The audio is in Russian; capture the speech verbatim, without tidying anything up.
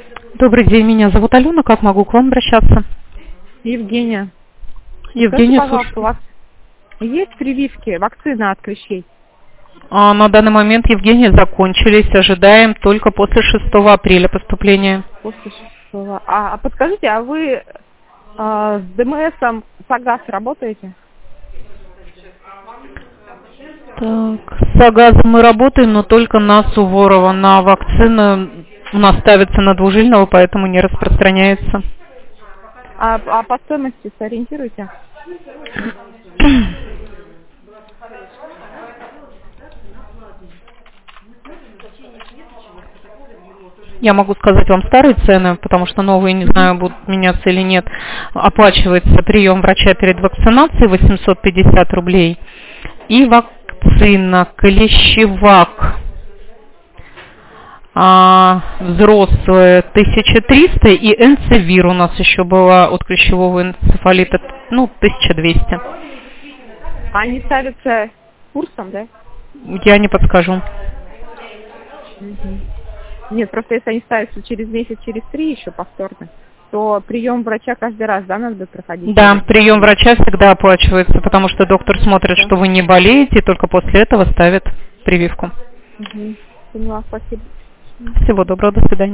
Добрый день, меня зовут Алена. Как могу к вам обращаться? Евгения. Евгения, Скажите, пожалуйста, у слушаю. вас есть прививки, вакцина от клещей? А, на данный момент, Евгения, закончились. Ожидаем только после шестого апреля поступления. После шестого. А, а подскажите, а вы а, с ДМСом САГАС работаете? Так, с Агазом мы работаем, но только на Суворова. На вакцину у нас ставится на двужильного, поэтому не распространяется. А, а по стоимости сориентируйте? Я могу сказать вам старые цены, потому что новые, не знаю, будут меняться или нет. Оплачивается прием врача перед вакцинацией восемьсот пятьдесят рублей. И вакцина Клещевак а, взрослая тысяча триста, и Энцевир у нас еще была от клещевого энцефалита, ну, тысяча двести. Они ставятся курсом, да? Я не подскажу. Угу. Нет, просто если они ставятся через месяц, через три еще повторно, то прием врача каждый раз, да, надо проходить? Да, прием врача всегда оплачивается, потому что доктор смотрит, Да. что вы не болеете, и только после этого ставит прививку. Угу. Поняла, спасибо. Всего доброго, до свидания.